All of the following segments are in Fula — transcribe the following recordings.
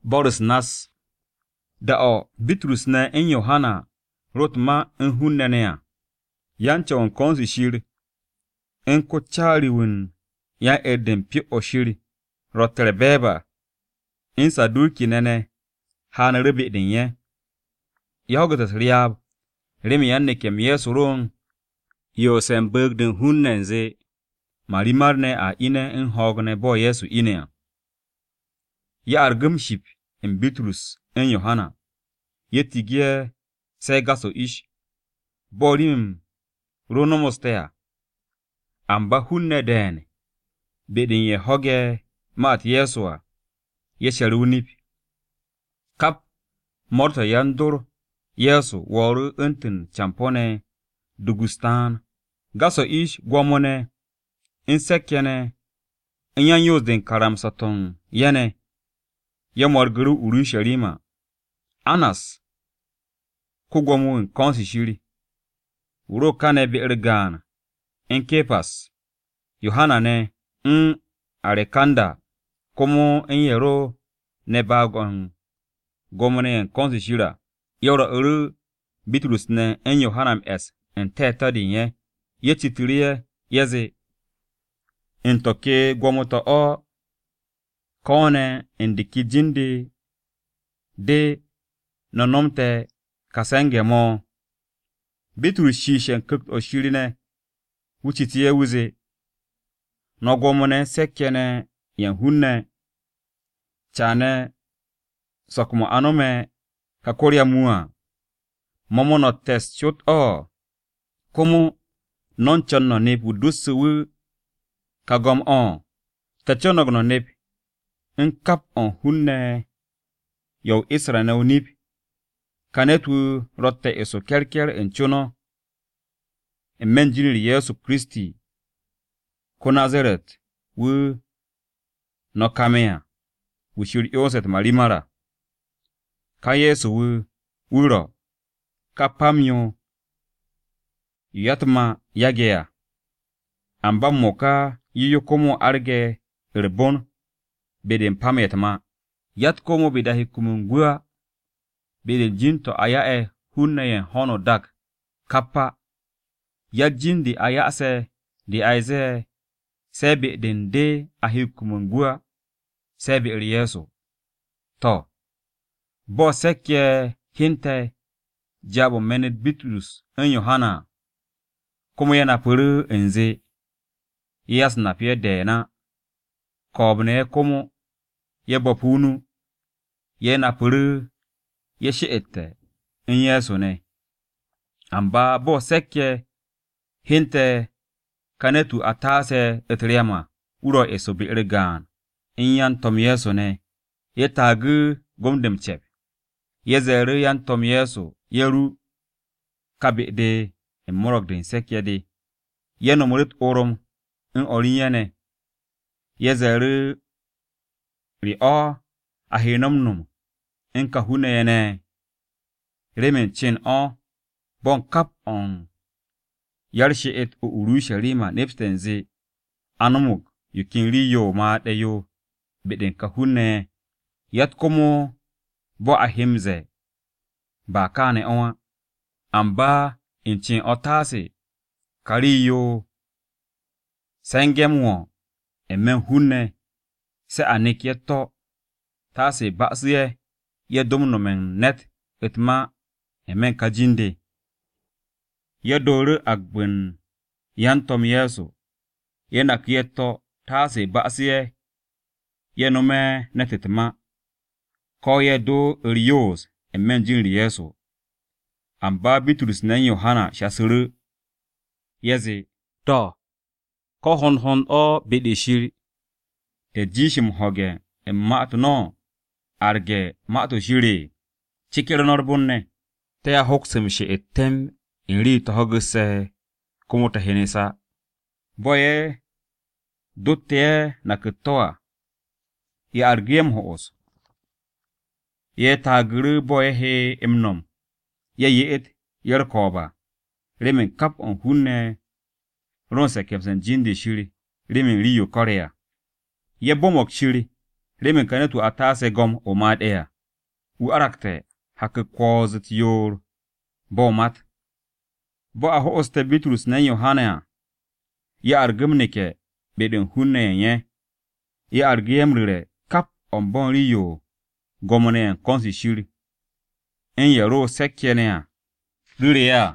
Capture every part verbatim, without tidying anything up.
Boris nas da o Bitrus na en Yohana rotma en hunnenea yancha on konsi shiri en ko chariwin ya eden pi o shiri rotere beba in sadurki nene hana rebe din ye yagotas riyab remi yanne kem yesu ron yo sem bergden hunnenze marimarne a ine en hogne bo yesu ine ya argum ship en Bitrus en Yohana yetigie se gaso ish borim ronomostea amba hunne den bedin ye hoge mat yesua ye sharunip kap morta yandur yesu woru untin champone dugustan gaso ish gwamone insekene inyan yosden karam saton yene ye morguru urun sharima anas kugwamu konsi shiri uro kane bi irgan en kepas Yohana ne n arekanda komo en yero ne bagon gomone en konsi shira yoro uru Bitrus ne en Yohana es en teta dinye ye titiriye yeze en toke gwomoto o kone en dikijindi de nonomte kasenge mo Bitrus shishen kuk o shirine wuchitiye wuze no gwomone sekene yan hunne chane sokmo anome kakoria mua momono tes chot o komo non chonno nep wudusu kagom on tachonogno nep in kap on hunne yow Israel na unip kanetu rotte eso kerker en chono en menjiniri Yesu Kristi ko Nazareth wu no kamea wu shiri yoset marimara ka Yesu wu wuro ka pamyo yatma yagea amba moka yiyo komo arge irbon beden pametma yat komo bidahi kumungua beden jinto aya e hunne hono dak kappa yat jindi aya se di aize sebe den de ahi kumungua sebe iri Yesu to bo sekye hinte jabo menet Bitrus en Yohana komo yana puru enze yas na pie dena kobne komo ye bopunu ye na puru ye shiete en Yesu ne amba bo sekye hinte kanetu atase etriama uro eso bi irgan in yan tom Yesu ne ye tagu gomdem chep ye zeru yan tom Yesu yeru kabe de en morog den sekye de ye no murit orom in orinyane ye zeru ri o ahinom num in kahune yene remen chin o bon kap on yarshi et o Urushalima nepstenze anumuk yukin riyo ma deyo beden kahune yat komo bo ahimze ba kane onwa amba inchin otase kariyo sengemwo emen hunne se anik yeto tase basye ye domno men net etma emen kajinde ye doru agbun yantom Yesu ye nakyeto tase basye ye nome netetma ko ye do riyos emen jinri Yesu amba Bitrus na Yohana shasuru yeze to ko hon hon o bede shiri te jishim hoge e mat no arge mato shiri chikir norbunne te ya hoksem she etem inri to hogse kumota henesa boye dutte na kutoa ya argem hoos ye tagru boye he emnom ye yet yer koba remen kap on hunne ronse kemsen jindi shiri remen riyo korea ye bomok shiri remen kanetu atase gom o mad ea. U arakte hake kwazet yor bo mat. Bo a hooste Bitrus na Yohana ya argumnike beden hunne nye. Ya argiyemrire kap on bon riyo gomone konsi shiri. En yaro sekyenea. Rire ya.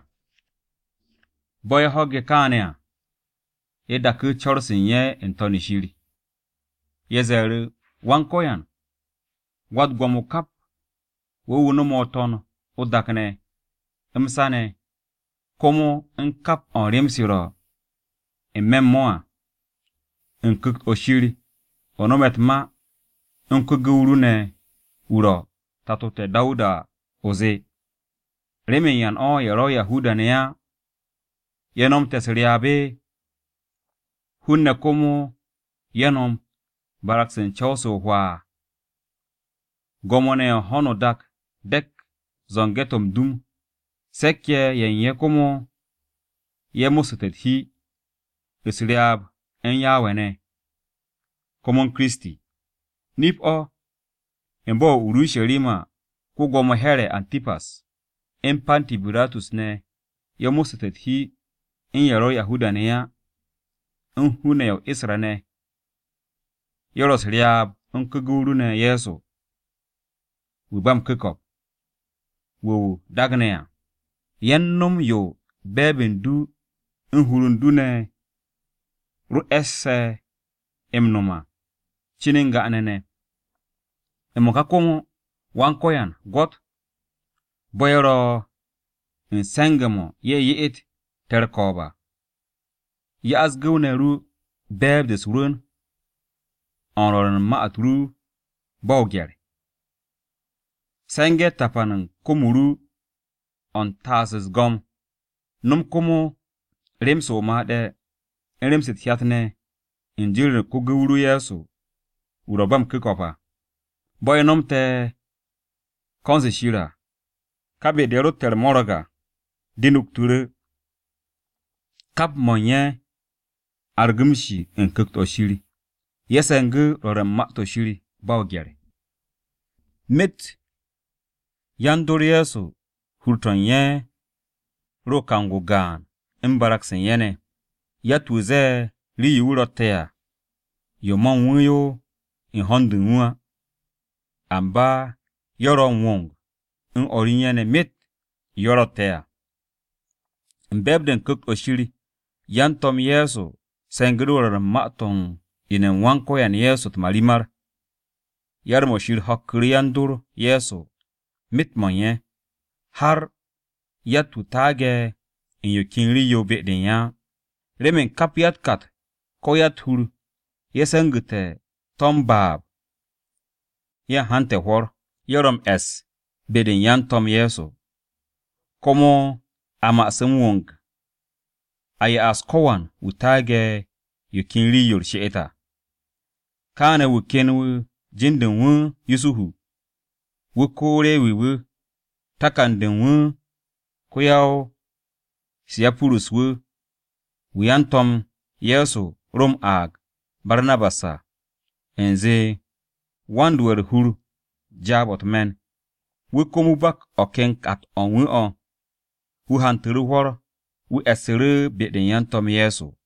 Boy hogge kanea. Ye daku chorsin ye entoni shiri. Ye zere wankoyan. Wad gomu kap. Wo wuno moton o dakne. Imsane. Komo en kap on rimsiro. En memmoa. En kukt o shiri. Onomet ma. En kugurune. Uro. Tatote dauda. Oze. Remen yan o yaro Yahuda ne ya. Yenom tesriabe. Hunne komo. Yenom. Baraksen choso wa. Gomone hono dak. Dek. Zongetom dum. Sekye yen ye komo. Ye musutet hi. Isriab. En yawene. Komon Kristi. Nip o. Embo urushelima. Kugomo here Antipas. En Pantiburatus ne. Ye musutet hi. En yaro Yahuda ne ya. En hune yo Isra ne. Yoros riab. En kuguru ne Yesu. Wibam kikop. Wo dagne ya. Yen num yo. Beben du. En hurun du ne. Ru esse. Emnoma. Chininga anene. Emoka komo. Wankoyan. Got. Boyoro. En sengemo. Ye ye it. Terkoba. Ye asgune ru. Beb des run. Onroren maat ru. Bogyere. Senge tapanen komuru. On tases gom. Num komo. Remso maade. En remsit hiatne. En jilne kuguru Yesu. Urobam kikopa. Boy nomte. Konse shira. Kabe dero ter moroga. Dinuk ture. Kap monye. Argumshi en kukt o shiri. Yesenge rorem makto shiri. Bogyere. Mit. Yandor Yesu. Hurton ye. Rokangu gan. Imbaraksen yene. Yatuze. Li yurotea. Yomon wuyo. In hondu nwa. Amba. Yoro wong. In orinyene mit. Yorotea. Mbebden kukt o shiri. Yantom Yesu. Sengrurar maton. Inen wankoyan Yesu tmalimar. Yarmo shir hakri yandur Yesu. Mit monye. Har. Yatu tage. In yo kinri yo bedin ya. Remen kap yat kat. Koyat hur. Yesengute. Tom bab. Ya hante hor. Yorom es. Bedin yan tom Yesu. Komo. Ama semwong. Aya as kowan. Utage. Yo kinri yor sheeta. Kane wu kenwu. Jinden wu. Yusuhu. Wu kore wiwu. Takanden wu. Kuyao. Siyapurus wu. Wiyantom. Yesu. Rom ag. Barnabasa. Enze. Wandwer hur. Jabot men. Wu komu bak oken kat on wu on. Wu hanturu hor. Wu esere beden yantom Yesu.